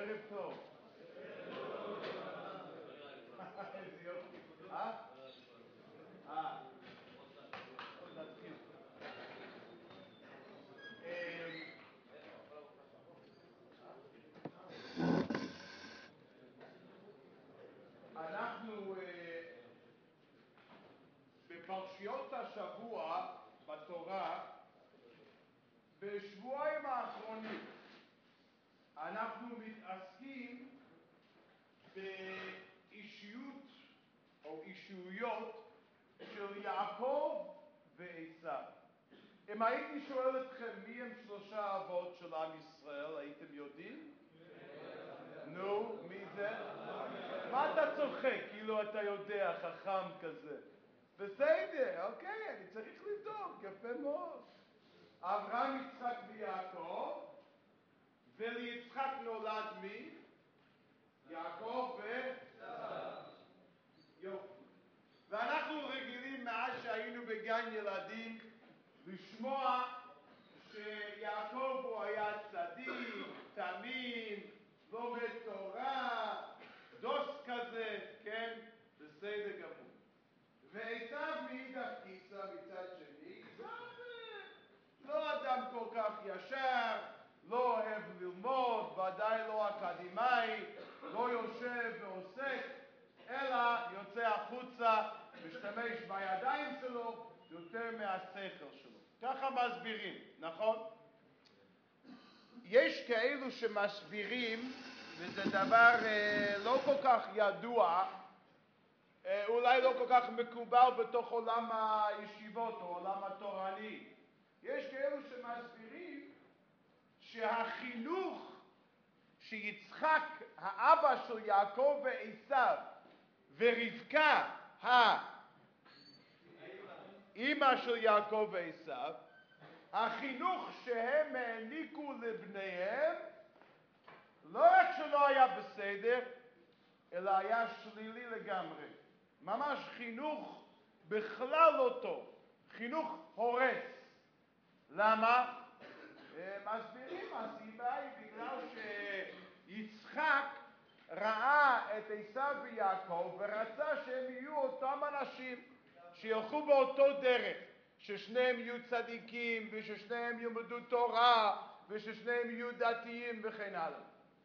ערב טוב. איזה יופי. נתחיל. אנחנו בפרשיות השבוע בתורה, בשבועיים האחרונים, אנחנו מתעסקים באישיות או אישויות של יעקב ועשיו. אם הייתי שואל אתכם מי הם שלושה אבות של עם ישראל, הייתם יודעים? נו, מי זה? מה אתה צוחק? כאילו אתה יודע, חכם כזה. בסדר, אוקיי, אני צריך לבדוק, יפה מאוד. אברהם, יצחק ויעקב, וליצחק נולד מי? יעקב יופי. ואנחנו רגילים מאז שהיינו בגן ילדים לשמוע שיעקב הוא היה צדיק, תמים, לומד תורה, דוס כזה, כן? בסדר גמור. ועשיו מאידך גיסא מצד שני, לא אדם כל כך ישר, לא אוהב ללמוד, ודאי לא אקדמאי, לא יושב ועוסק, אלא יוצא החוצה, משתמש בידיים שלו יותר מהשכל שלו. ככה מסבירים, נכון? יש כאלו שמסבירים, וזה דבר לא כל כך ידוע, אולי לא כל כך מקובל בתוך עולם הישיבות או עולם התורני. יש כאלו שמסבירים שהחינוך שיצחק, האבא של יעקב ועשיו, ורבקה, האמא של יעקב ועשיו, החינוך שהם העניקו לבניהם, לא רק שלא היה בסדר, אלא היה שלילי לגמרי. ממש חינוך בכלל לא טוב. חינוך הורס. למה? מסבירים, הסיבה היא בגלל שיצחק ראה את עשיו ויעקב ורצה שהם יהיו אותם אנשים שילכו באותו דרך, ששניהם יהיו צדיקים וששניהם ילמדו תורה וששניהם יהיו דתיים וכן הלאה.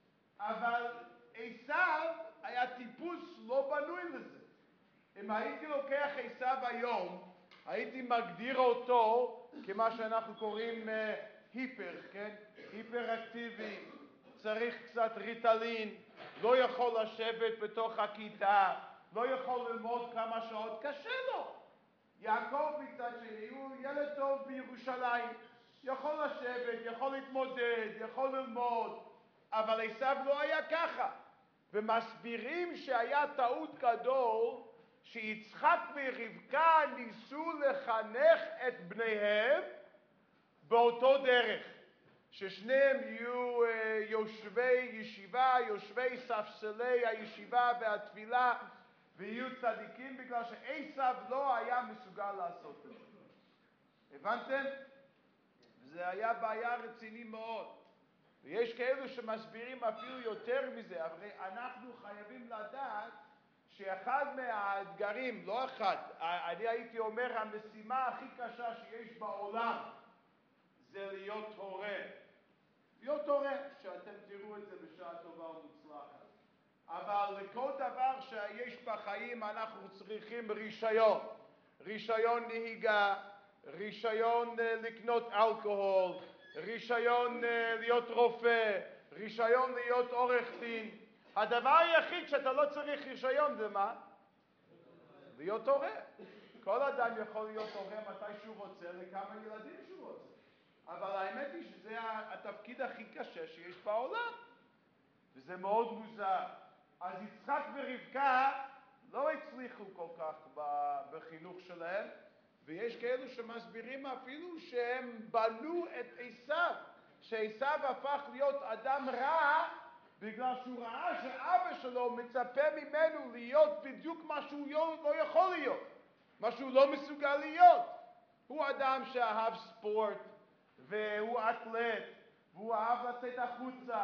אבל עשיו היה טיפוס לא בנוי לזה. אם הייתי לוקח עשיו היום, הייתי מגדיר אותו כמה שאנחנו קוראים היפר, כן? היפראקטיבי, צריך קצת ריטלין, לא יכול לשבת בתוך הכיתה, לא יכול ללמוד כמה שעות, קשה לו. יעקב מצד שני הוא ילד טוב בירושלים, יכול לשבת, יכול להתמודד, יכול ללמוד, אבל עשיו לא היה ככה. ומסבירים שהיה טעות גדול שיצחק ורבקה ניסו לחנך את בניהם באותו דרך, ששניהם יהיו יושבי ישיבה, יושבי ספסלי הישיבה והתפילה, ויהיו צדיקים, בגלל שעשיו לא היה מסוגל לעשות את זה. הבנתם? זה היה בעיה רציני מאוד. ויש כאלו שמסבירים אפילו יותר מזה, אבל אנחנו חייבים לדעת שאחד מהאתגרים, לא אחד, אני הייתי אומר המשימה הכי קשה שיש בעולם, זה להיות הורה. להיות הורה, שאתם תראו את זה בשעה טובה ומוצלחת. אבל לכל דבר שיש בחיים אנחנו צריכים רישיון. רישיון נהיגה, רישיון לקנות אלכוהול, רישיון להיות רופא, רישיון להיות עורך דין. הדבר היחיד שאתה לא צריך רישיון זה מה? להיות הורה. כל אדם יכול להיות הורה מתי שהוא רוצה, לכמה ילדים שהוא רוצה. אבל האמת היא שזה התפקיד הכי קשה שיש בעולם. וזה מאוד מוזר. אז יצחק ורבקה לא הצליחו כל כך בחינוך שלהם, ויש כאלו שמסבירים אפילו שהם בנו את עשיו, שעשיו הפך להיות אדם רע, בגלל שהוא ראה שאבא שלו מצפה ממנו להיות בדיוק מה שהוא לא יכול להיות, מה שהוא לא מסוגל להיות. הוא אדם שאהב ספורט, והוא אתלט, והוא אהב לצאת החוצה,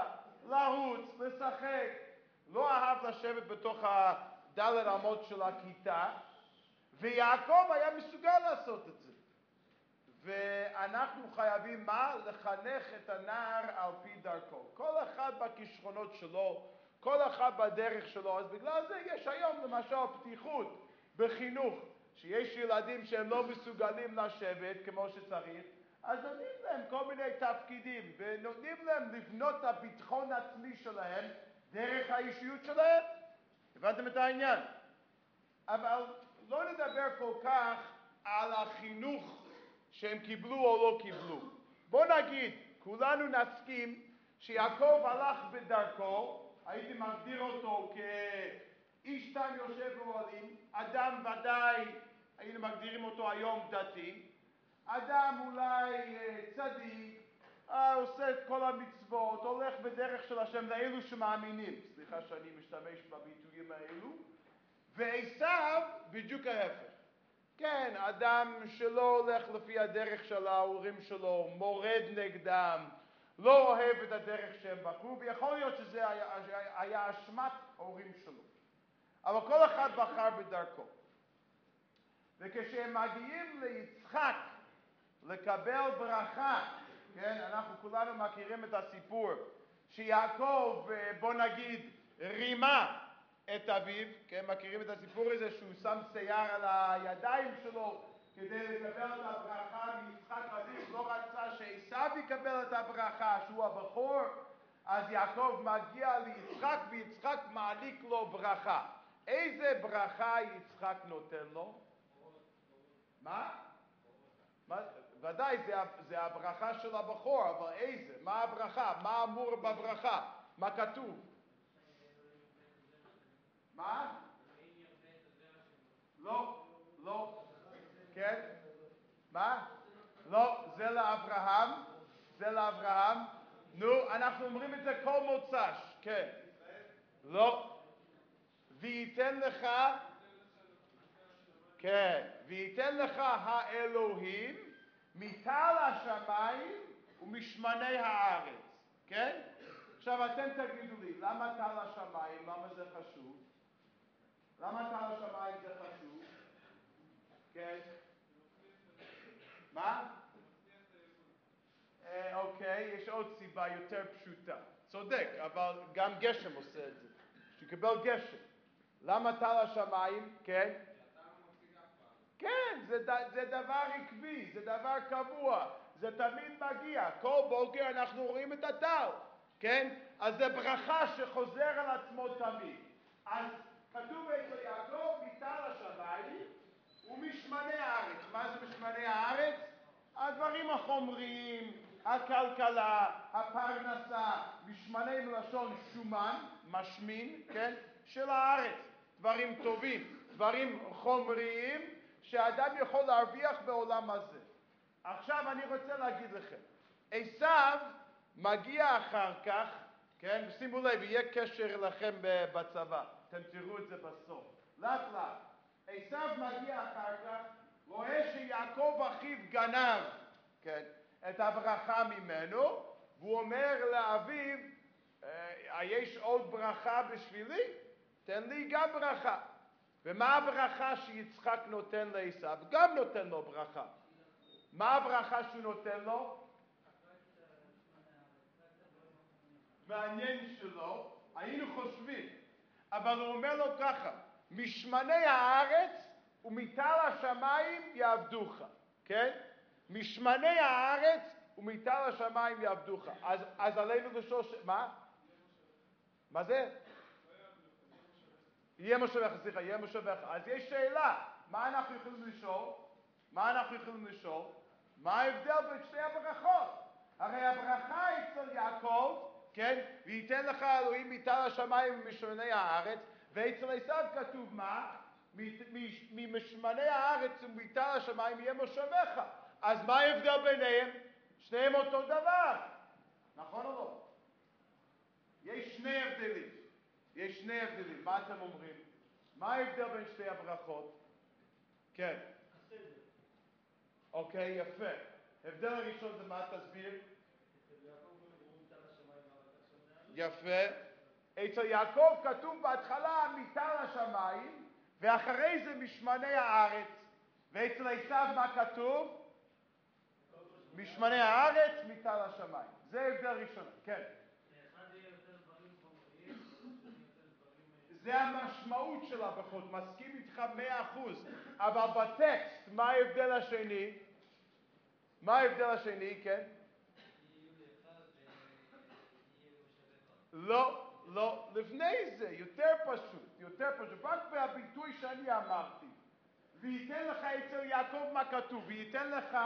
לרוץ, לשחק. לא אהב לשבת בתוך הדלת אמות של הכיתה, ויעקב היה מסוגל לעשות את זה. ואנחנו חייבים מה? לחנך את הנער על פי דרכו. כל אחד בכישרונות שלו, כל אחד בדרך שלו. אז בגלל זה יש היום למשל פתיחות בחינוך, שיש ילדים שהם לא מסוגלים לשבת כמו שצריך, אז נותנים להם כל מיני תפקידים, ונותנים להם לבנות את הביטחון העצמי שלהם דרך האישיות שלהם. הבנתם את העניין? אבל לא נדבר כל כך על החינוך שהם קיבלו או לא קיבלו. בוא נגיד, כולנו נסכים שיעקב הלך בדרכו, הייתי מגדיר אותו כאיש תם יושב באוהלים, אדם ודאי, היינו מגדירים אותו היום דתי, אדם אולי צדיק, עושה את כל המצוות, הולך בדרך של השם לאלו שמאמינים, סליחה שאני משתמש בביטויים האלו, ועשיו בדיוק ההפך. כן, אדם שלא הולך לפי הדרך של ההורים שלו, מורד נגדם, לא אוהב את הדרך שהם בחרו, ויכול להיות שזה היה אשמת ההורים שלו. אבל כל אחד בחר בדרכו. וכשהם מגיעים ליצחק לקבל ברכה, כן, אנחנו כולנו מכירים את הסיפור, שיעקב, בוא נגיד, רימה את אביו, כן, מכירים את הסיפור הזה שהוא שם שיער על הידיים שלו כדי לקבל את הברכה מיצחק אביו, לא רצה שעשיו יקבל את הברכה שהוא הבכור, אז יעקב מגיע ליצחק ויצחק מעניק לו ברכה. איזה ברכה יצחק נותן לו? מה? ודאי זה הברכה של הבכור, אבל איזה? מה הברכה? מה אמור בברכה? מה כתוב? מה? לא, לא. כן? מה? לא, זה לאברהם. זה לאברהם. נו, אנחנו אומרים את זה כל מוצ"ש. כן. לא. וייתן לך, כן, וייתן לך האלוהים מטל השמיים ומשמני הארץ. כן? עכשיו אתם תגידו לי, למה טל השמיים? למה זה חשוב? למה טל השמיים זה חשוב? כן? מה? אוקיי, יש עוד סיבה יותר פשוטה. צודק, אבל גם גשם עושה את זה. שתקבל גשם. למה טל השמיים? כן? כן, זה דבר עקבי, זה דבר קבוע, זה תמיד מגיע. כל בוקר אנחנו רואים את הטל, כן? אז זה ברכה שחוזר על עצמו תמיד. אז כתוב אצל יעקב מטל השמיים ומשמני הארץ. מה זה משמני הארץ? הדברים החומריים, הכלכלה, הפרנסה, משמני מלשון שומן, משמין, כן? של הארץ. דברים טובים, דברים חומריים שהאדם יכול להרוויח בעולם הזה. עכשיו אני רוצה להגיד לכם, עשיו מגיע אחר כך, כן? שימו לב, יהיה קשר לכם בצבא, אתם תראו את זה בסוף. לאט לאט. עשיו מגיע אחר כך, רואה שיעקב אחיו גנב, כן, את הברכה ממנו, והוא אומר לאביו, יש עוד ברכה בשבילי? תן לי גם ברכה. ומה הברכה שיצחק נותן לעשיו? גם נותן לו ברכה. מה הברכה שהוא נותן לו? מעניין שלא, היינו חושבים. אבל הוא אומר לו ככה, משמני הארץ ומטל השמיים יעבדוך. כן? משמני הארץ ומטל השמיים יעבדוך. אז עלינו לשאול, מה? מה זה? יהיה מושבך, סליחה, יהיה מושבך. אז יש שאלה, מה אנחנו יכולים לשאול? מה ההבדל בין שתי הברכות? הרי הברכה אצל יעקב, כן? וייתן לך אלוהים מטל השמיים ומשמני הארץ, ואצל עשיו כתוב מה? ממשמני הארץ ומטל השמיים יהיה מושבך. אז מה ההבדל ביניהם? שניהם אותו דבר. נכון או לא? יש שני הבדלים. מה אתם אומרים? מה ההבדל בין שתי הברכות? כן. אוקיי, יפה. הבדל הראשון זה מה תסביר? יפה. אצל יעקב כתוב בהתחלה מטל השמיים, ואחרי זה משמני הארץ. ואצל עשיו מה כתוב? משמני הארץ, מטל השמיים. זה הבדל ראשון. כן. זה המשמעות שלה בכל, מסכים איתך 100%. אבל בטקסט, מה ההבדל השני? מה ההבדל השני, כן? לא, לא, לפני זה, יותר פשוט. רק בביטוי שאני אמרתי. וייתן לך אצל יעקב מה כתוב, וייתן לך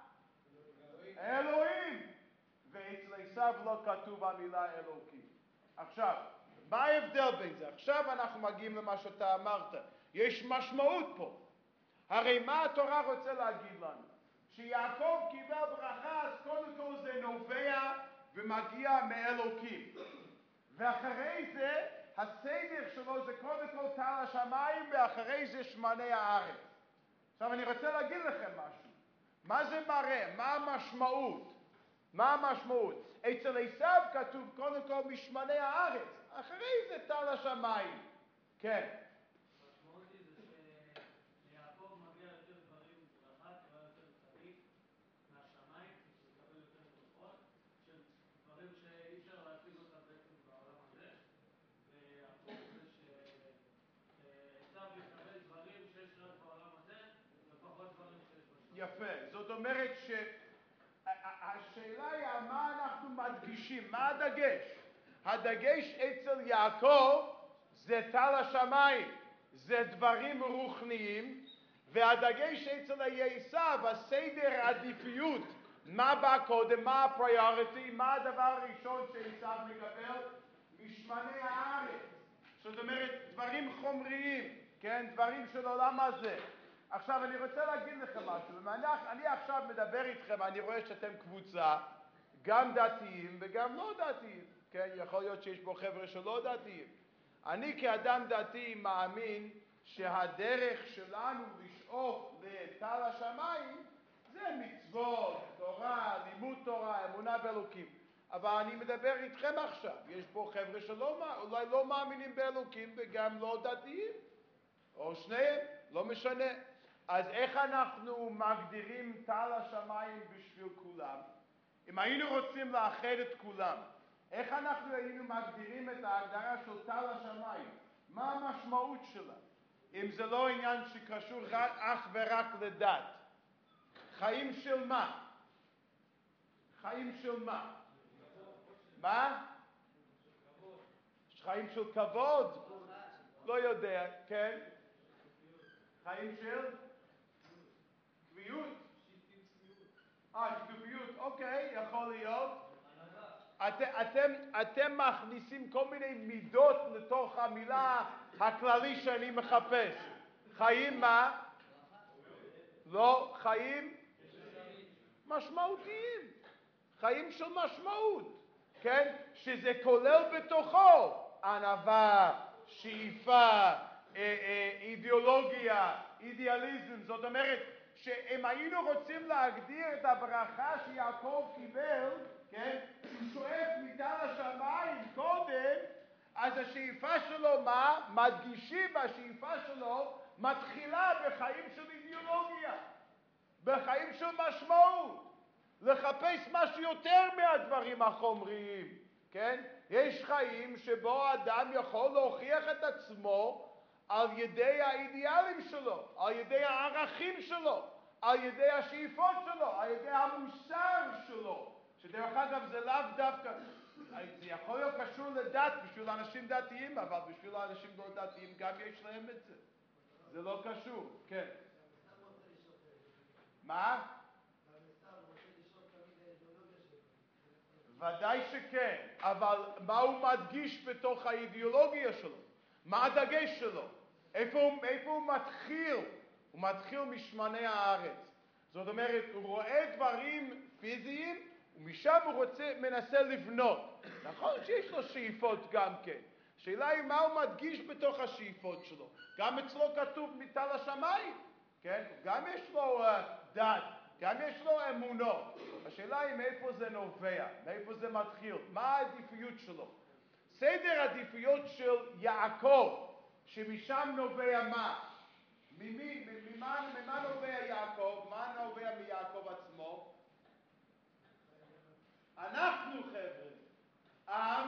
אלוהים. ואצל עשיו לא כתוב המילה אלוקים. עכשיו, מה ההבדל בין זה? עכשיו אנחנו מגיעים למה שאתה אמרת. יש משמעות פה. הרי מה התורה רוצה להגיד לנו? שיעקב קיבל ברכה, אז קודם כל זה נובע ומגיע מאלוקים. ואחרי זה, הסדר שלו זה קודם כל טל השמיים, ואחרי זה שמני הארץ. עכשיו אני רוצה להגיד לכם משהו. מה זה מראה? מה המשמעות? מה המשמעות? אצל עשיו כתוב קודם כל משמני הארץ, אחרי זה טל השמיים. כן. המשמעות היא זה שיעקב מגיע יותר דברים ברכה, קרא יותר צדיק מהשמיים, שמקבל יותר כוחות, של דברים שאי אפשר להשיג אותם בעצם בעולם הזה, והפוך זה שעשיו יקבל דברים שיש רק בעולם הזה, ופחות דברים שיש בשמיים. יפה, זאת אומרת השאלה היא מה אנחנו מדגישים, מה הדגש? הדגש אצל יעקב זה טל השמיים, זה דברים רוחניים, והדגש אצל עשיו, הסדר העדיפויות, מה בא קודם, מה הפריוריטי, מה הדבר הראשון שעשיו מקבל? משמני הארץ. זאת אומרת, דברים חומריים, כן? דברים של עולם הזה. עכשיו אני רוצה להגיד לכם משהו, אני עכשיו מדבר איתכם, אני רואה שאתם קבוצה, גם דתיים וגם לא דתיים, כן? יכול להיות שיש פה חבר'ה שלא דתיים. אני כאדם דתי מאמין שהדרך שלנו לשאוף לטל השמיים זה מצוות, תורה, לימוד תורה, אמונה באלוקים. אבל אני מדבר איתכם עכשיו, יש פה חבר'ה שאולי לא מאמינים באלוקים וגם לא דתיים, או שניהם, לא משנה. אז איך אנחנו מגדירים טל השמיים בשביל כולם? אם היינו רוצים לאחד את כולם, איך אנחנו היינו מגדירים את ההגדרה של טל השמיים? מה המשמעות שלה? אם זה לא עניין שקשור אך ורק לדת. חיים של מה? חיים של מה? מה? חיים של כבוד? לא יודע, כן? חיים של? קביעות? שיתופיות, אוקיי, יכול להיות. אתם מכניסים כל מיני מידות לתוך המילה הכללי שאני מחפש. חיים מה? לא, חיים משמעותיים. חיים של משמעות, כן? שזה כולל בתוכו ענווה, שאיפה, אידיאולוגיה, אידיאליזם. זאת אומרת, שאם היינו רוצים להגדיר את הברכה שיעקב קיבל, כן? שהוא שואף מטל השמיים קודם, אז השאיפה שלו מה? מדגישים השאיפה שלו מתחילה בחיים של אידיאולוגיה, בחיים של משמעות. לחפש משהו יותר מהדברים החומריים, כן? יש חיים שבו אדם יכול להוכיח את עצמו על ידי האידיאלים שלו, על ידי הערכים שלו, על ידי השאיפות שלו, על ידי המוסר שלו. שדרך אגב זה לאו דווקא, זה יכול להיות קשור לדת בשביל אנשים דתיים, אבל בשביל אנשים לא דתיים גם יש להם את זה. זה לא קשור, כן. מה? ודאי שכן, אבל מה הוא מדגיש בתוך האידיאולוגיה שלו? מה הדגש שלו? איפה הוא מתחיל? הוא מתחיל משמני הארץ. זאת אומרת, הוא רואה דברים פיזיים, ומשם הוא מנסה לבנות. נכון שיש לו שאיפות גם כן. השאלה היא מה הוא מדגיש בתוך השאיפות שלו. גם אצלו כתוב מטל השמיים, כן? גם יש לו דת. גם יש לו אמונות. השאלה היא מאיפה זה נובע, מאיפה זה מתחיל, מה העדיפויות שלו. סדר עדיפויות של יעקב, שמשם נובע מה? ממה נובע יעקב? מה נובע מיעקב עצמו? אנחנו חבר'ה, עם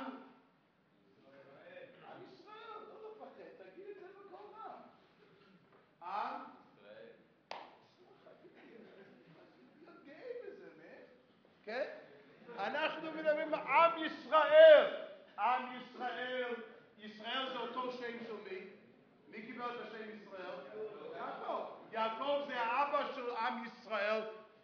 ישראל, לא לפחד, תגיד את זה בכל רם. עם ישראל. להיות גאה בזה, כן? אנחנו מדברים עם ישראל. עם ישראל. ישראל זה אותו שם של מי? מי קיבל את השם ישראל? יעקב. יעקב זה האבא של עם ישראל.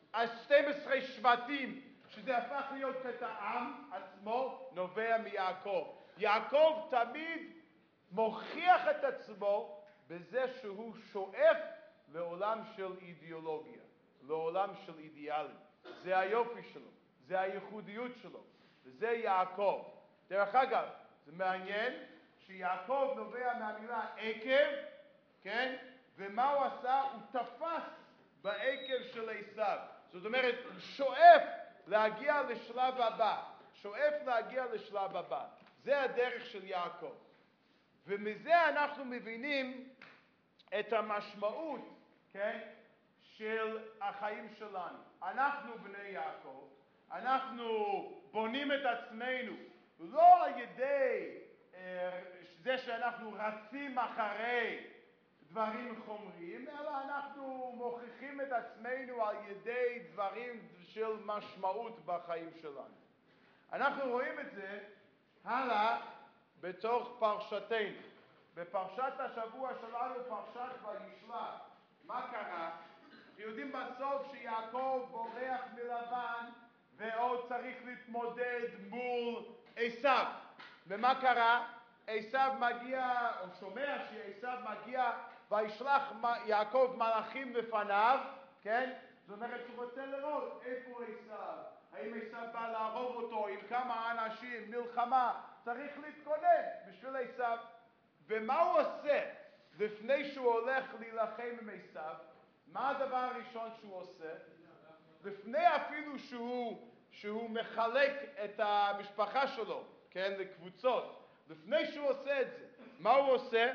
12 שבטים, שזה הפך להיות את העם עצמו, נובע מיעקב. יעקב תמיד מוכיח את עצמו בזה שהוא שואף לעולם של אידיאולוגיה, לעולם של אידיאלים. זה היופי שלו, זה הייחודיות שלו, וזה יעקב. דרך אגב, זה מעניין שיעקב נובע מהמילה עקב, כן? ומה הוא עשה? הוא תפס בעקב של עשיו. זאת אומרת, הוא שואף להגיע לשלב הבא. שואף להגיע לשלב הבא. זה הדרך של יעקב. ומזה אנחנו מבינים את המשמעות, כן? של החיים שלנו. אנחנו בני יעקב. אנחנו בונים את עצמנו לא על ידי זה שאנחנו רצים אחרי דברים חומריים, אלא אנחנו מוכיחים את עצמנו על ידי דברים של משמעות בחיים שלנו. אנחנו רואים את זה הלאה בתוך פרשתנו. בפרשת השבוע שלנו, פרשת וישלח. מה קרה? יודעים בסוף שיעקב בורח מלבן ועוד צריך להתמודד מול עשיו. ומה קרה? עשיו מגיע, או שומע שעשיו מגיע, וישלח יעקב מלאכים לפניו, כן? זאת אומרת שהוא רוצה לראות איפה עשיו. האם עשיו בא להרוג אותו עם כמה אנשים, מלחמה, צריך להתכונן בשביל עשיו. ומה הוא עושה לפני שהוא הולך להילחם עם עשיו? מה הדבר הראשון שהוא עושה? לפני אפילו שהוא מחלק את המשפחה שלו, כן, לקבוצות. לפני שהוא עושה את זה, מה הוא עושה?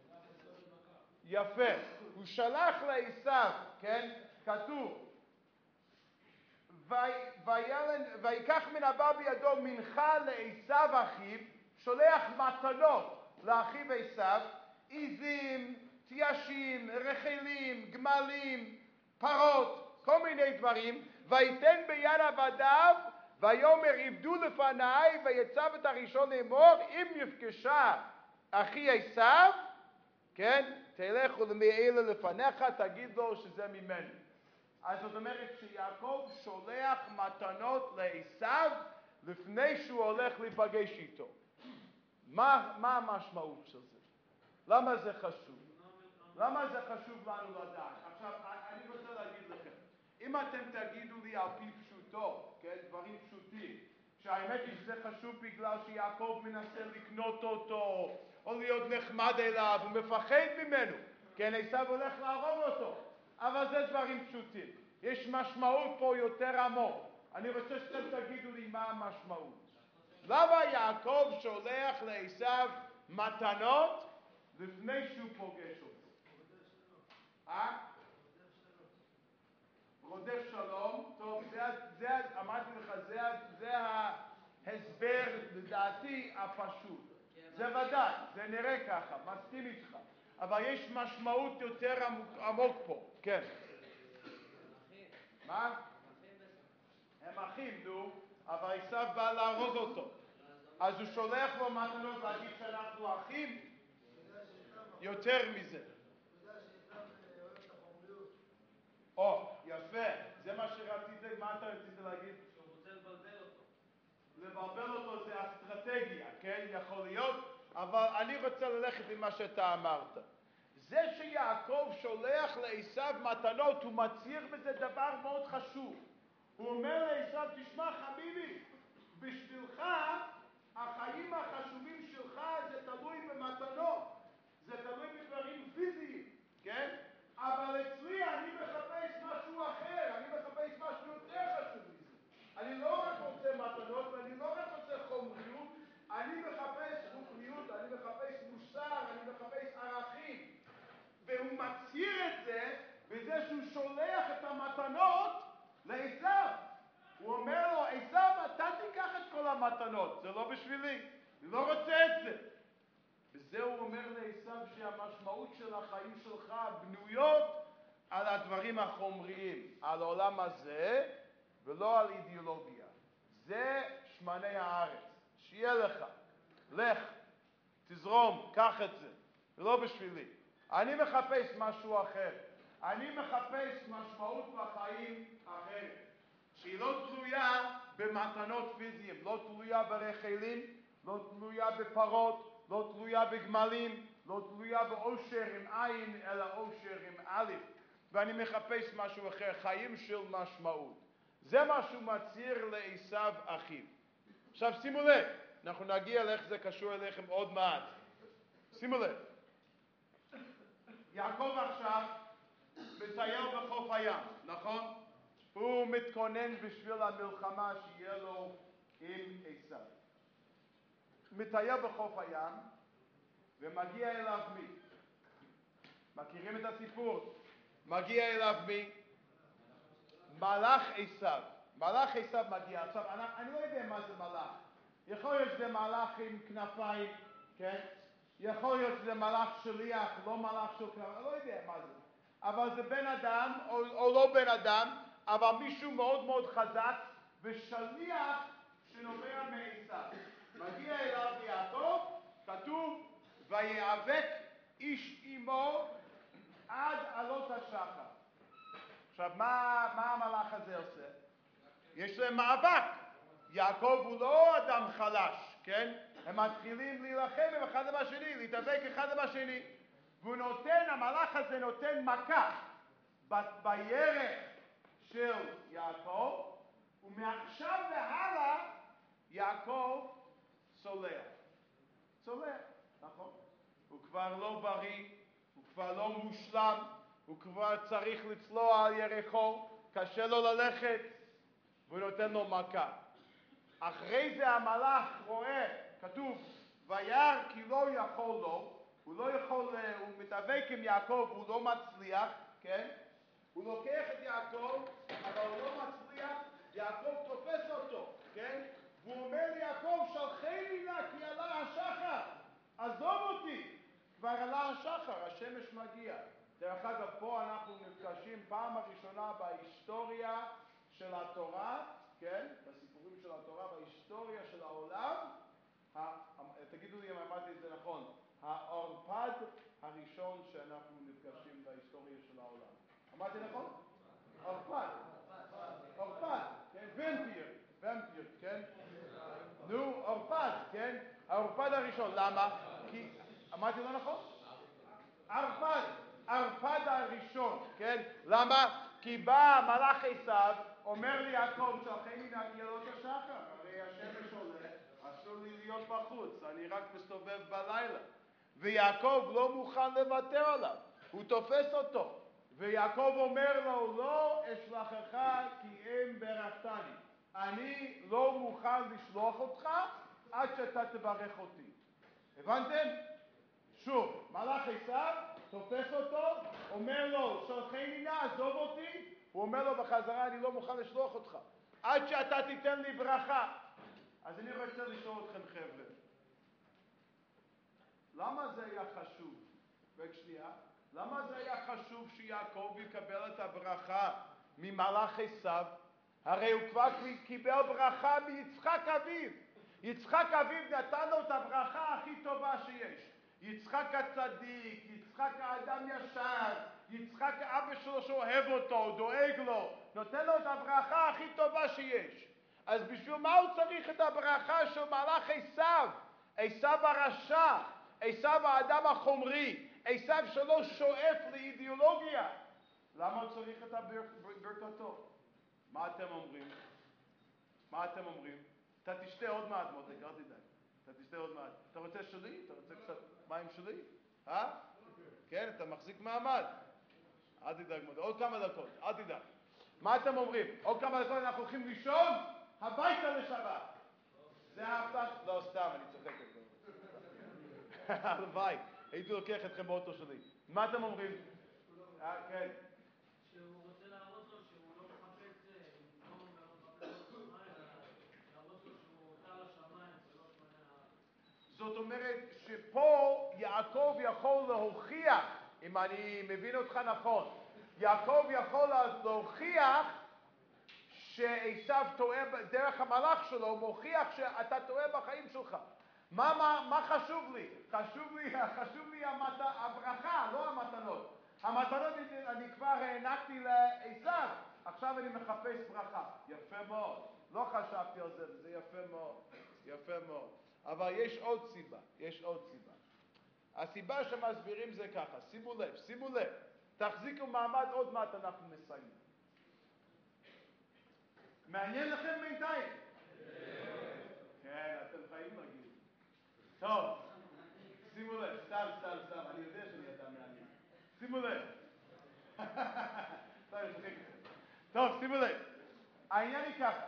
יפה. הוא שלח לעשיו, כן, כתוב, ויקח מן הבא בידו מנחה לעשיו אחיו, שולח מתנות לאחיו עשיו, עזים, תיישים, רחלים, גמלים, פרות, כל מיני דברים, ויתן ביד עבדיו, ויאמר עבדו לפניי, ויצב את הראשון לאמור, אם יפגשה אחי עשיו, כן, תלך ולמעלה לפניך, תגיד לו שזה ממנו. אז זאת אומרת שיעקב שולח מתנות לעשיו לפני שהוא הולך להיפגש איתו. מה המשמעות של זה? למה זה חשוב? למה זה חשוב לנו לדעת? עכשיו, אני רוצה להגיד לכם, אם אתם תגידו לי על פי פשוטו, כן, דברים פשוטים, שהאמת היא שזה חשוב בגלל שיעקב מנסה לקנות אותו, או להיות נחמד אליו, הוא מפחד ממנו, כן, עשיו הולך להרוג אותו, אבל זה דברים פשוטים. יש משמעות פה יותר עמוק. אני רוצה שאתם תגידו לי מה המשמעות. למה יעקב שולח לעשיו מתנות לפני שהוא פוגש אותו? רודף שלום. טוב, אמרתי לך, זה ההסבר לדעתי הפשוט. זה ודאי, זה נראה ככה, מסכים איתך. אבל יש משמעות יותר עמוק פה. כן. מה? הם אחים, נו, אבל עשיו בא להרוג אותו. אז הוא שולח לו מתנות להגיד שאנחנו אחים? יותר מזה. או, יפה. זה מה שרציתי, מה אתה רצית להגיד? שהוא רוצה לבלבל אותו. לבלבל אותו זה אסטרטגיה, כן? יכול להיות, אבל אני רוצה ללכת עם מה שאתה אמרת. זה שיעקב שולח לעשיו מתנות, הוא מצהיר בזה דבר מאוד חשוב. הוא אומר לעשיו, תשמע חביבי, בשבילך, החיים החשובים שלך זה תלוי במתנות, זה תלוי בדברים פיזיים, כן? אבל אצלי אני מחפש משהו אחר, אני מחפש משהו יותר חשוב מזה. אני לא רק רוצה מתנות, ואני לא רק רוצה חומריות, אני מחפש מתנות, זה לא בשבילי, אני לא רוצה את זה. וזה הוא אומר לעשיו שהמשמעות של החיים שלך בנויות על הדברים החומריים, על העולם הזה ולא על אידיאולוגיה. זה שמני הארץ, שיהיה לך, לך, תזרום, קח את זה, זה לא בשבילי. אני מחפש משהו אחר, אני מחפש משמעות בחיים אחרת, שהיא לא תלויה במתנות פיזיים, לא תלויה ברחלים, לא תלויה בפרות, לא תלויה בגמלים, לא תלויה באושר עם עין, אלא אושר עם א', ואני מחפש משהו אחר, חיים של משמעות. זה מה שהוא מצהיר לעשיו אחיו. עכשיו שימו לב, אנחנו נגיע לאיך זה קשור אליכם עוד מעט. שימו לב. יעקב עכשיו מטייל בחוף הים, נכון? הוא מתכונן בשביל המלחמה שיהיה לו עם עשיו. מטייל בחוף הים ומגיע אליו מי? מכירים את הסיפור? מגיע אליו מי? מלאך עשיו. מלאך עשיו מגיע. עכשיו, אני לא יודע מה זה מלאך. יכול להיות שזה מלאך עם כנפיים, כן? יכול להיות שזה מלאך שליח, לא מלאך של כנפיים, אני לא יודע מה זה. אבל זה בן אדם, או לא בן אדם, אבל מישהו מאוד מאוד חזק, ושליח שנובע מעשיו. מגיע אליו יעקב, כתוב, ויאבק איש עמו עד עלות השחר. עכשיו, מה המלאך הזה עושה? יש להם מאבק. יעקב הוא לא אדם חלש, כן? הם מתחילים להילחם אחד עם השני, להתאבק אחד עם השני. והוא נותן, המלאך הזה נותן מכה בירך של יעקב, ומעכשיו והלאה יעקב צולע. צולע, נכון? הוא כבר לא בריא, הוא כבר לא מושלם, הוא כבר צריך לצלוע על ירחו, קשה לו ללכת, והוא נותן לו מכה. אחרי זה המלאך רואה, כתוב, וירא כי לא יכול לו, הוא לא יכול, הוא מתאבק עם יעקב, הוא לא מצליח, כן? הוא לוקח את יעקב, אבל הוא לא מצליח, יעקב תופס אותו, כן? והוא אומר ליעקב, שלחני נא כי עלה השחר, עזוב אותי, כבר עלה השחר, השמש מגיע. דרך אגב, פה אנחנו נפגשים פעם הראשונה בהיסטוריה של התורה, כן? בסיפורים של התורה, בהיסטוריה של העולם, תגידו לי אם אמרתי את זה נכון, הערפד הראשון שאנחנו נפגשים בהיסטוריה של העולם. אמרתי נכון? ערפד. ערפד, כן? ומפיר, כן? נו, ערפד, כן? הערפד הראשון. למה? כי, אמרתי לא נכון? ערפד הראשון, כן? למה? כי בא מלאך עשיו, אומר לי יעקב, שלחני נא כי עלות השחר, הרי השמש עולה, אסור לי להיות בחוץ, אני רק מסתובב בלילה. ויעקב לא מוכן לוותר עליו, הוא תופס אותו. ויעקב אומר לו, לא אשלחך כי אם ברכתני. אני לא מוכן לשלוח אותך עד שאתה תברך אותי. הבנתם? שוב, מלאך עשיו תופס אותו, אומר לו, שלחני נא, עזוב אותי. הוא אומר לו בחזרה, אני לא מוכן לשלוח אותך עד שאתה תיתן לי ברכה. אז אני רוצה לשאול אתכם חבר'ה, למה זה היה חשוב? רק שנייה. למה זה היה חשוב שיעקב יקבל את הברכה ממלאך עשיו? הרי הוא כבר קיבל ברכה מיצחק אביו. יצחק אביו נתן לו את הברכה הכי טובה שיש. יצחק הצדיק, יצחק האדם ישר, יצחק אבא שלו שאוהב אותו, דואג לו, נותן לו את הברכה הכי טובה שיש. אז בשביל מה הוא צריך את הברכה של מלאך עשיו? עשיו הרשע, עשיו האדם החומרי, עשיו שלא שואף לאידיאולוגיה. למה הוא צריך את ברכתו? מה אתם אומרים? מה אתם אומרים? אתה תשתה עוד מעט, מותק, אל תדאג. אתה תשתה עוד מעט. אתה רוצה שלי? אתה רוצה קצת מים שלי? כן, אתה מחזיק מעמד. אל תדאג, מותק. עוד כמה דקות, אל תדאג. מה אתם אומרים? עוד כמה דקות אנחנו הולכים לישון הביתה לשבת. זה ההבטח? לא, סתם, אני צוחק את זה. הלוואי, הייתי לוקח אתכם באוטו שלי. מה אתם אומרים? כן. שהוא רוצה להראות לו שהוא לא מחפש להראות לו שהוא הוצא לשמיים זאת אומרת שפה יעקב יכול להוכיח, אם אני מבין אותך נכון, יעקב יכול להוכיח שעשיו טועה, דרך המהלך שלו, מוכיח שאתה טועה בחיים שלך. מה חשוב לי? חשוב לי הברכה, לא המתנות. המתנות אני כבר הענקתי לעשיו, עכשיו אני מחפש ברכה. יפה מאוד. לא חשבתי על זה, וזה יפה מאוד. יפה מאוד. אבל יש עוד סיבה. הסיבה שמסבירים זה ככה, שימו לב. תחזיקו מעמד, עוד מעט אנחנו מסיימים. מעניין לכם בינתיים? כן, אתם חיים להגיד. טוב, שימו לב, סתם, אני יודע שאני אדם מעניין. שימו לב. טוב, שימו לב. העניין היא ככה.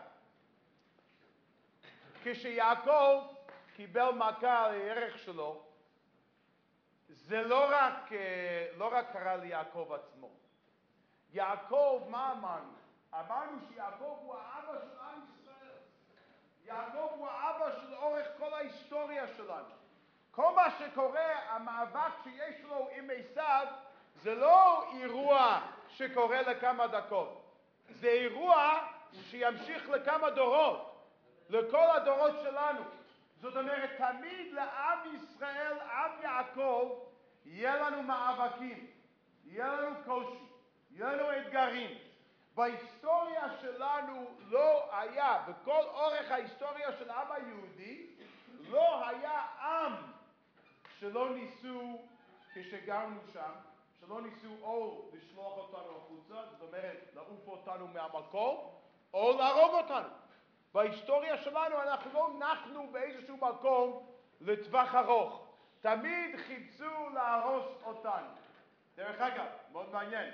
כשיעקב קיבל מכה על הירך שלו, זה לא רק קרה ליעקב עצמו. יעקב, מה אמרנו? אמרנו שיעקב הוא האבא של עם ישראל. יעקב הוא האבא של אורך כל ההיסטוריה שלנו. כל מה שקורה, המאבק שיש לו עם עשיו, זה לא אירוע שקורה לכמה דקות. זה אירוע שימשיך לכמה דורות. לכל הדורות שלנו. זאת אומרת, תמיד לעם ישראל, עם יעקב, יהיה לנו מאבקים, יהיה לנו קושי, יהיה לנו אתגרים. בהיסטוריה שלנו לא היה, בכל אורך ההיסטוריה של העם היהודי, לא היה עם שלא ניסו, כשגרנו שם, שלא ניסו או לשלוח אותנו החוצה, זאת אומרת, לעוף אותנו מהמקום, או להרוג אותנו. בהיסטוריה שלנו אנחנו לא נחנו באיזשהו מקום לטווח ארוך. תמיד חיפשו להרוס אותנו. דרך אגב, מאוד מעניין.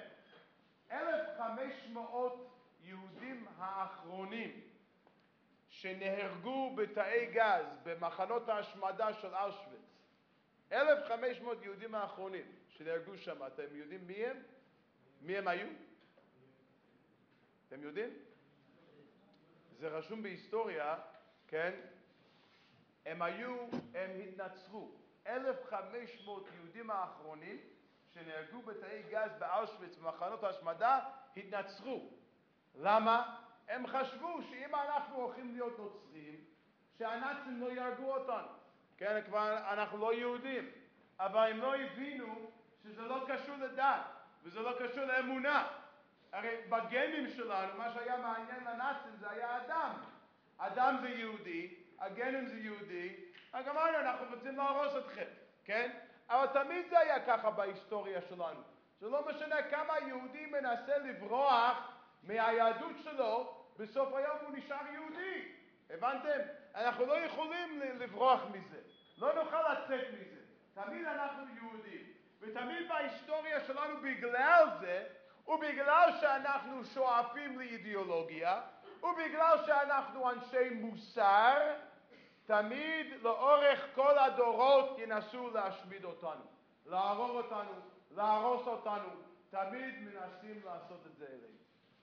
1,500 יהודים האחרונים שנהרגו בתאי גז במחנות ההשמדה של אושוויץ. 1,500 יהודים האחרונים שנהרגו שם. אתם יודעים מי הם? מי הם היו? אתם יודעים? זה רשום בהיסטוריה, כן? הם התנצרו. 1,500 יהודים האחרונים שנהרגו בתאי גז באושוויץ במחנות ההשמדה התנצרו. למה? הם חשבו שאם אנחנו הולכים להיות נוצרים, שהנאצים לא יהרגו אותנו. כן, כבר אנחנו לא יהודים. אבל הם לא הבינו שזה לא קשור לדת, וזה לא קשור לאמונה. הרי בגנים שלנו, מה שהיה מעניין לנאצים זה היה אדם. אדם זה יהודי, הגנים זה יהודי, רק אמרנו, אנחנו רוצים להרוס אתכם, כן? אבל תמיד זה היה ככה בהיסטוריה שלנו. זה לא משנה כמה יהודי מנסה לברוח מהיהדות שלו, בסוף היום הוא נשאר יהודי. הבנתם? אנחנו לא יכולים לברוח מזה. לא נוכל לצאת מזה. תמיד אנחנו יהודים. ותמיד בהיסטוריה שלנו בגלל זה, ובגלל שאנחנו שואפים לאידיאולוגיה, ובגלל שאנחנו אנשי מוסר, תמיד לאורך כל הדורות ינסו להשמיד אותנו, להרוג אותנו, להרוס אותנו. תמיד מנסים לעשות את זה אלינו.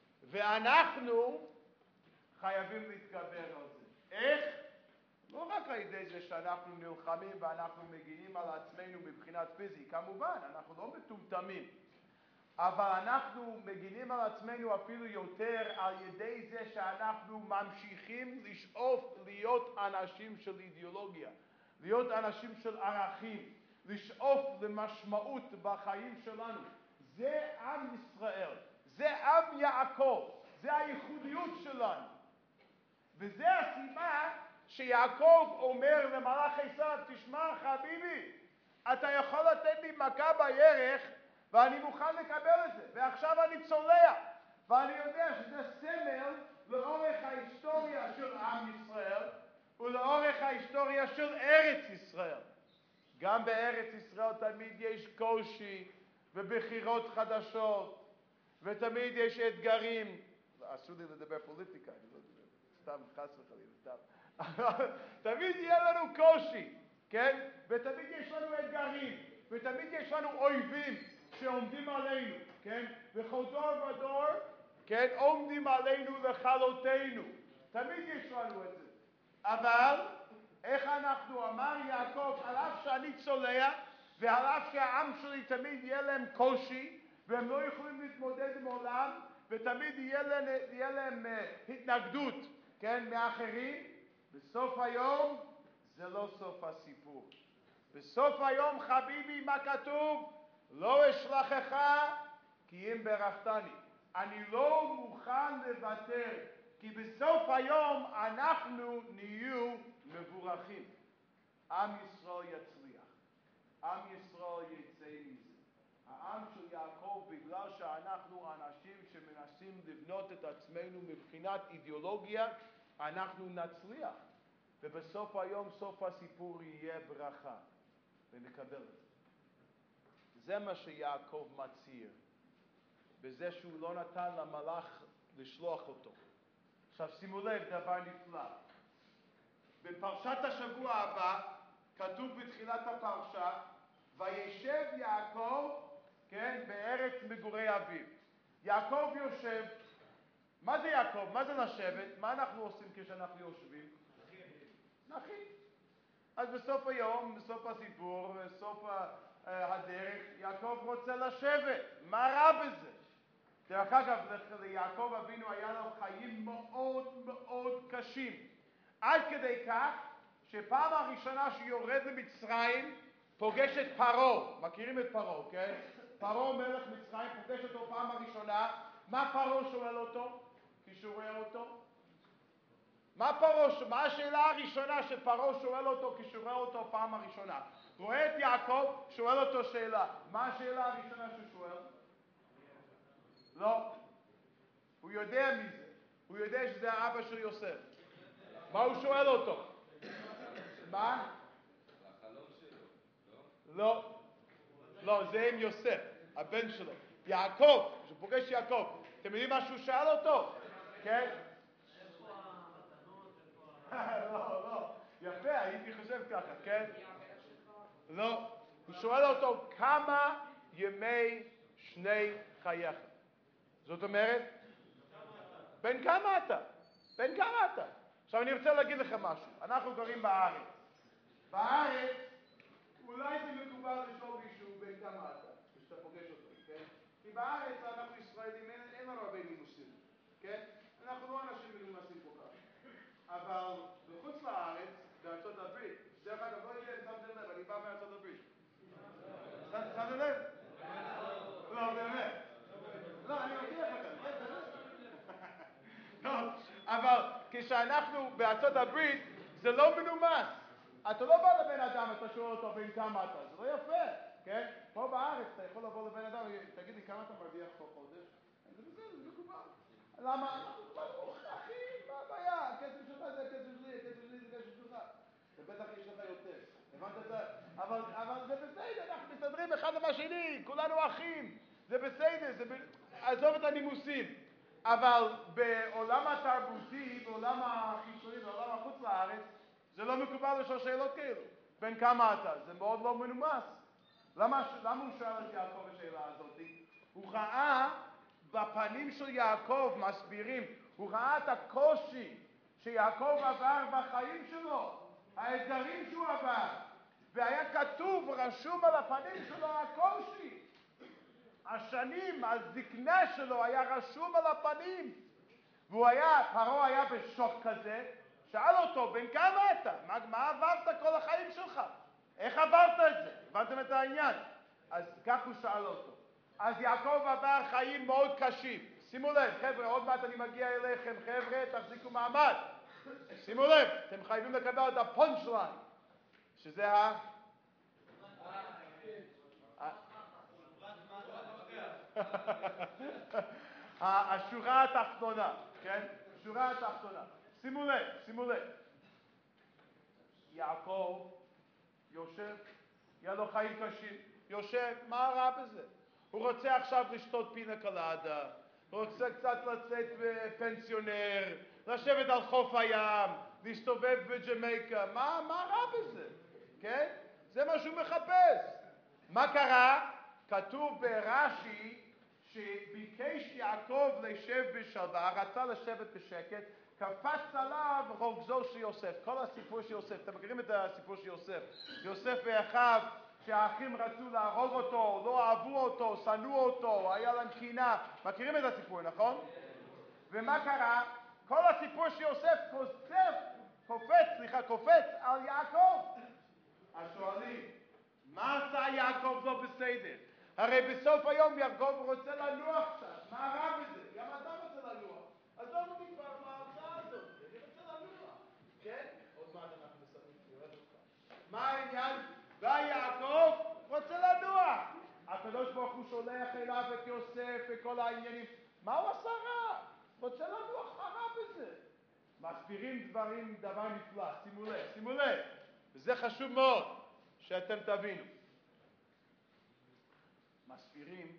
ואנחנו חייבים להתגבר על זה. איך? לא רק על ידי זה שאנחנו נלחמים ואנחנו מגינים על עצמנו מבחינת פיזי. כמובן, אנחנו לא מטומטמים. אבל אנחנו מגינים על עצמנו אפילו יותר על ידי זה שאנחנו ממשיכים לשאוף להיות אנשים של אידיאולוגיה, להיות אנשים של ערכים, לשאוף למשמעות בחיים שלנו. זה עם ישראל, זה עם יעקב, זה הייחודיות שלנו. וזה הסיבה שיעקב אומר למלאך עשיו, תשמע חביבי, אתה יכול לתת לי מכה בירך, ואני מוכן לקבל את זה, ועכשיו אני צולע, ואני יודע שזה סמל לאורך ההיסטוריה של עם ישראל, ולאורך ההיסטוריה של ארץ ישראל. גם בארץ ישראל תמיד יש קושי, ובחירות חדשות, ותמיד יש אתגרים. אסור לי לדבר פוליטיקה, אני לא מדבר, סתם חס וחלילה, סתם. תמיד יהיה לנו קושי, כן? ותמיד יש לנו אתגרים, ותמיד יש לנו אויבים. שעומדים עלינו, כן? וכל דור ודור, כן? עומדים עלינו לכלותנו. תמיד יש לנו את זה. אבל איך אנחנו, אמר יעקב, על אף שאני צולע, ועל אף שהעם שלי תמיד יהיה להם קושי, והם לא יכולים להתמודד עם עולם, ותמיד יהיה להם התנגדות, כן, מאחרים, בסוף היום זה לא סוף הסיפור. בסוף היום, חביבי, מה כתוב? לא אשלחך כי אם ברכתני. אני לא מוכן לוותר, כי בסוף היום אנחנו נהיו מבורכים. עם ישראל יצליח. עם ישראל יצא מזה. העם של יעקב, בגלל שאנחנו אנשים שמנסים לבנות את עצמנו מבחינת אידיאולוגיה, אנחנו נצליח. ובסוף היום, סוף הסיפור יהיה ברכה. ונקבל את זה. זה מה שיעקב מצהיר. בזה שהוא לא נתן למלאך לשלוח אותו. עכשיו שימו לב, דבר נפלא. בפרשת השבוע הבא, כתוב בתחילת הפרשה, וישב יעקב, כן, בארץ מגורי אביו. יעקב יושב. מה זה יעקב? מה זה לשבת? מה אנחנו עושים כשאנחנו יושבים? נחים. אז בסוף היום, בסוף הסיפור, בסוף הדרך, יעקב רוצה לשבת. מה רע בזה? דרך אגב, ליעקב אבינו היה לו חיים מאוד מאוד קשים. עד כדי כך שפעם הראשונה שיורד למצרים פוגש את פרעה. מכירים את פרעה, כן? פרעה מלך מצרים פוגש אותו פעם הראשונה. מה פרעה שואל אותו כשהוא רואה אותו? מה השאלה הראשונה שפרעה שואל אותו כשהוא רואה אותו פעם הראשונה? רואה את יעקב, שואל אותו שאלה. מה השאלה הראשונה שהוא שואל? לא. הוא יודע מי זה. הוא יודע שזה האבא של יוסף. מה הוא שואל אותו? מה? החלום שלו, לא. לא, זה עם יוסף, הבן שלו. יעקב, שהוא פוגש יעקב. אתם יודעים מה שהוא שאל אותו? כן? לא. יפה, הייתי חושב ככה, כן? לא. הוא שואל אותו, כמה ימי שני חייך? זאת אומרת, בן כמה אתה? בן כמה אתה? עכשיו אני רוצה להגיד לכם משהו. אנחנו גרים בארץ. בארץ, אולי זה מקובל לשאול מישהו בן כמה אתה, כשאתה פוגש אותו, כן? כי בארץ אנחנו ישראלים, אין לנו הרבה נימוסים, כן? אנחנו לא אנשים מנומסים כל כך. אבל בחוץ לארץ, בארצות הברית, דרך אגב, לא יודע אם שמתם לב, אני בא מארצות הברית. שמתם לב? לא, באמת. לא, אני מבטיח לכם, כן, באמת. אבל כשאנחנו בארצות הברית, זה לא מנומס. אתה לא בא לבן אדם, אתה שואל אותו בן כמה אתה, זה לא יפה, כן? פה בארץ אתה יכול לבוא לבן אדם, תגיד לי כמה אתה מרוויח פה חודש? זה בסדר, זה מקובל. למה? אנחנו כבר אחי, מה הבעיה? הכסף שלך זה הכסף שלי, הכסף שלי זה הכסף שלך. ובטח יש לך יותר. הבנת את זה? אבל זה בסדר, אנחנו מסתדרים אחד עם השני, כולנו אחים. זה בסדר, עזוב את הנימוסים. אבל בעולם התרבותי, בעולם החיצוני, בעולם החוץ לארץ, זה לא מקובל לשאול שאלות כאלו. בן כמה אתה? זה מאוד לא מנומס. למה הוא שאל את יעקב השאלה הזאת? הוא ראה בפנים של יעקב, מסבירים, הוא ראה את הקושי שיעקב עבר בחיים שלו, האתגרים שהוא עבר, והיה כתוב, רשום על הפנים שלו הקושי. השנים, הזקנה שלו היה רשום על הפנים. פרעה היה בשוק כזה, שאל אותו, בן כמה אתה? מה עברת כל החיים שלך? איך עברת את זה? הבנתם את העניין? אז כך הוא שאל אותו. אז יעקב עבר חיים מאוד קשים. שימו לב, חבר'ה, עוד מעט אני מגיע אליכם, חבר'ה, תחזיקו מעמד. שימו לב, אתם חייבים לקבל את הפונץ' ליין, שזה השורה התחתונה, כן? השורה התחתונה. שימו לב. יעקב יושב, יהיה לו חיים קשים, יושב, מה רע בזה? הוא רוצה עכשיו לשתות פינה קולדה, הוא רוצה קצת לצאת פנסיונר, לשבת על חוף הים, להסתובב בג'מייקה, מה רע בזה? כן? זה מה שהוא מחפש. מה קרה? כתוב ברש"י שביקש יעקב לשב בשלווה, רצה לשבת בשקט, קפץ עליו רוגזו של יוסף. כל הסיפור של יוסף, אתם מכירים את הסיפור של יוסף? יוסף ואחיו, שהאחים רצו להרוג אותו, לא אהבו אותו, שנאו אותו, היה להם קנאה. מכירים את הסיפור, נכון? ומה קרה? כל הסיפור של יוסף קופץ על יעקב. אז שואלים, מה עשה יעקב לא בסדר? הרי בסוף היום יעקב רוצה לנוח קצת. מה רע בזה? גם אתה רוצה לנוח. אז לא נגיד כבר מההרצאה הזאת. אני רוצה לנוח. כן? עוד מעט אנחנו מסתכלים שיורד אותך. מה העניין? ויעקב רוצה לנוח. הקדוש ברוך הוא שולח אליו את יוסף וכל העניינים. מה הוא עשה רע? רוצה לנוח, מה רע בזה? מסבירים דבר נפלא. שימו לב. וזה חשוב מאוד שאתם תבינו. מסבירים,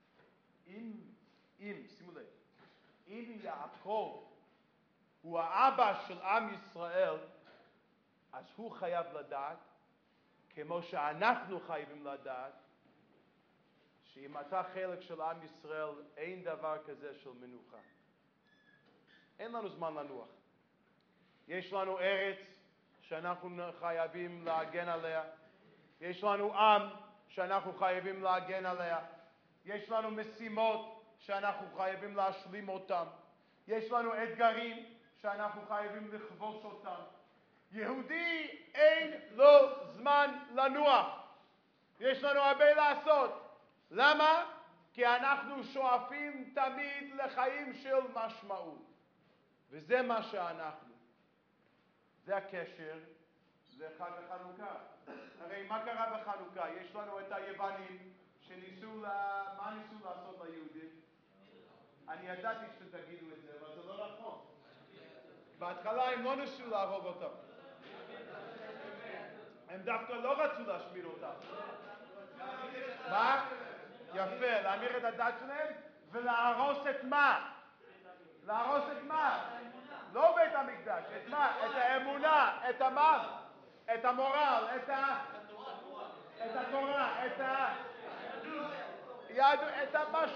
שימו לב, אם יעקב הוא האבא של עם ישראל, אז הוא חייב לדעת, כמו שאנחנו חייבים לדעת, שאם אתה חלק של עם ישראל, אין דבר כזה של מנוחה. אין לנו זמן לנוח. יש לנו ארץ שאנחנו חייבים להגן עליה. יש לנו עם שאנחנו חייבים להגן עליה. יש לנו משימות שאנחנו חייבים להשלים אותם. יש לנו אתגרים שאנחנו חייבים לכבוש אותם. יהודי אין לו זמן לנוח. יש לנו הרבה לעשות. למה? כי אנחנו שואפים תמיד לחיים של משמעות. וזה מה שאנחנו. זה הקשר לחג החנוכה. הרי מה קרה בחנוכה? יש לנו את היוונים מה ניסו לעשות ליהודים? אני ידעתי שתגידו את זה, אבל זה לא נכון. בהתחלה הם לא ניסו להרוג אותם. הם דווקא לא רצו להשמיד אותם. מה? יפה, להמיר את הדת שלהם ולהרוס את מה? להרוס את מה? לא בית המקדש, את מה? את האמונה, את מה? את המורל, את התורה, את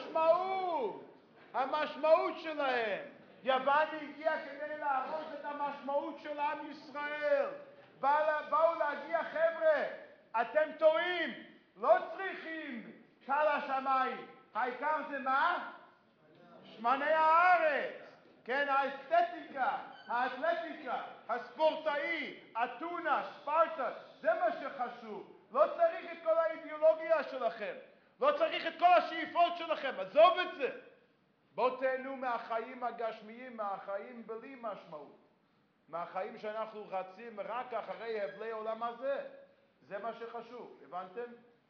המשמעות שלהם. יוון הגיע כדי להרוס את המשמעות של עם ישראל. באו להגיע, חבר'ה, אתם טועים, לא צריכים קהל השמיים. העיקר זה מה? שמני הארץ. כן, האסתטיקה, האתלטיקה, הספורטאי, אתונה, ספרטה, זה מה שחשוב. לא צריך את כל האידיאולוגיה שלכם. לא צריך את כל השאיפות שלכם. עזוב את זה. בואו תהנו מהחיים הגשמיים, מהחיים בלי משמעות. מהחיים שאנחנו רצים רק אחרי הבלי עולם הזה. זה מה שחשוב. הבנתם?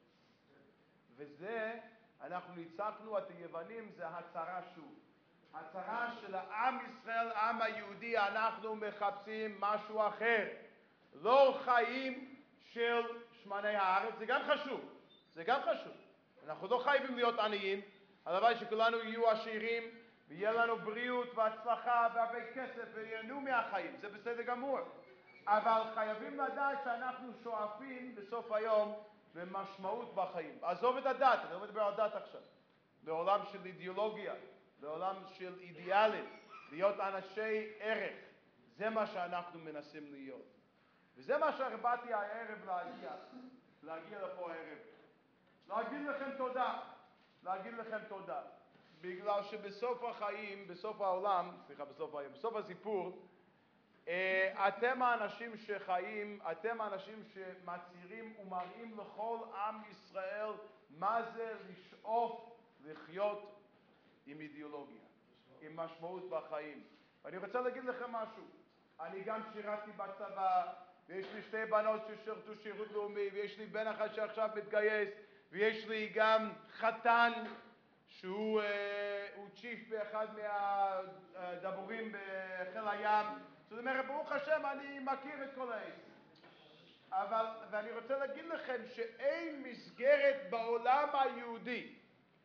וזה, אנחנו ניצחנו את היוונים, זה הצהרה שוב. הצהרה של העם ישראל, העם היהודי, אנחנו מחפשים משהו אחר. לא חיים של שמני הארץ, זה גם חשוב. זה גם חשוב. אנחנו לא חייבים להיות עניים, הלוואי שכולנו יהיו עשירים, ויהיה לנו בריאות והצלחה והרבה כסף ויהנו מהחיים, זה בסדר גמור. אבל חייבים לדעת שאנחנו שואפים בסוף היום למשמעות בחיים. עזוב את הדת, אני לא מדבר על דת עכשיו. לעולם של אידיאולוגיה, לעולם של אידיאלים, להיות אנשי ערך. זה מה שאנחנו מנסים להיות. וזה מה שהרבתי הערב להגיע לפה הערב. להגיד לכם תודה. בגלל שבסוף החיים, בסוף העולם, בסוף הסיפור, אתם האנשים שחיים, אתם האנשים שמצהירים ומראים לכל עם ישראל מה זה לשאוף לחיות עם אידיאולוגיה, עם משמעות בחיים. ואני רוצה להגיד לכם משהו. אני גם שירתי בצבא, ויש לי שתי בנות ששירתו שירות לאומי, ויש לי בן אחד שעכשיו מתגייס, ויש לי גם חתן שהוא צ'יף באחד מהדבורים בחיל הים. זאת אומרת, ברוך השם, אני מכיר את כל העץ. ואני רוצה להגיד לכם שאין מסגרת בעולם היהודי,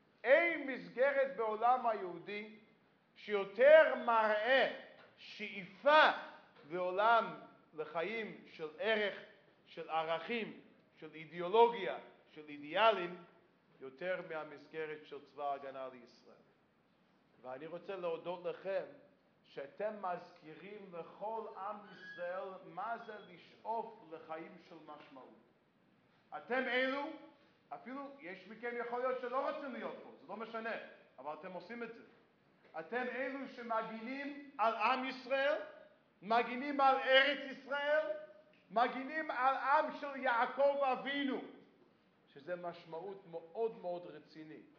שיותר מראה שאיפה לעולם לחיים של ערך, של ערכים, של אידיאולוגיה, של אידיאלים, יותר מהמסגרת של צבא ההגנה לישראל. ואני רוצה להודות לכם שאתם מזכירים לכל עם ישראל מה זה לשאוף לחיים של משמעות. אתם אלו, אפילו יש מכם יכול להיות שלא רוצים להיות פה, זה לא משנה, אבל אתם עושים את זה. אתם אלו שמגינים על עם ישראל, מגינים על ארץ ישראל, מגינים על עם של יעקב אבינו, שזה משמעות מאוד מאוד רצינית.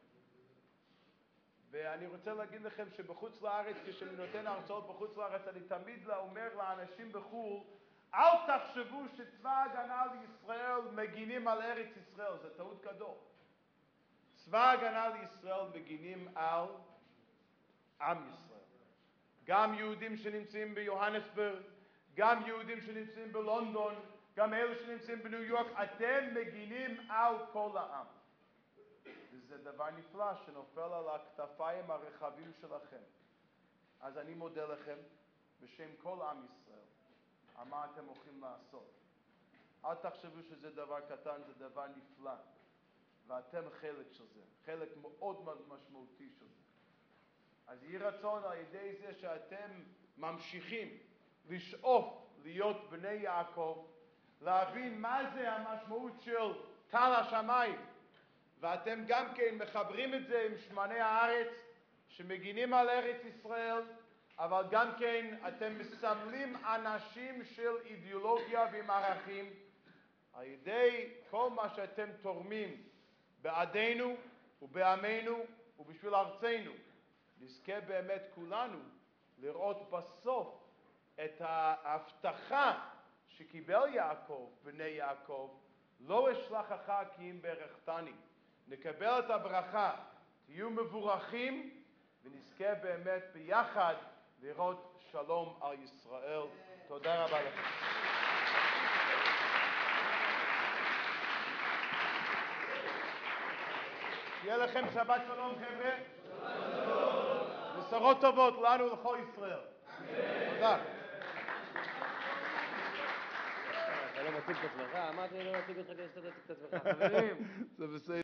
ואני רוצה להגיד לכם שבחוץ לארץ, כשאני נותן הרצאות בחוץ לארץ, אני תמיד אומר לאנשים בחו"ל, אל תחשבו שצבא ההגנה לישראל מגינים על ארץ ישראל, זה טעות גדול. צבא ההגנה לישראל מגינים על עם ישראל. גם יהודים שנמצאים ביוהנסבורג, גם יהודים שנמצאים בלונדון, גם אלו שנמצאים בניו יורק, אתם מגינים על כל העם. וזה דבר נפלא שנופל על הכתפיים הרחבים שלכם. אז אני מודה לכם בשם כל עם ישראל על מה אתם הולכים לעשות. אל תחשבו שזה דבר קטן, זה דבר נפלא. ואתם חלק של זה, חלק מאוד מאוד משמעותי של זה. אז יהי רצון על ידי זה שאתם ממשיכים לשאוף להיות בני יעקב, להבין מה זה המשמעות של טל השמיים, ואתם גם כן מחברים את זה עם שמני הארץ שמגינים על ארץ ישראל, אבל גם כן אתם מסמלים אנשים של אידיאולוגיה ועם ערכים, על ידי כל מה שאתם תורמים בעדנו ובעמנו ובשביל ארצנו. נזכה באמת כולנו לראות בסוף את ההבטחה שקיבל יעקב, בני יעקב, לא אשלחך כי אם ברכתני. נקבל את הברכה, תהיו מבורכים, ונזכה באמת ביחד לראות שלום על ישראל. תודה רבה לכם. שיהיה לכם שבת שלום חבר'ה. בשורות טובות לנו ולכל ישראל. תודה. אתה לא מציג את עצמך? אמרתי לא להציג אותך כדי שאתה תציג את עצמך. חברים. זה בסדר.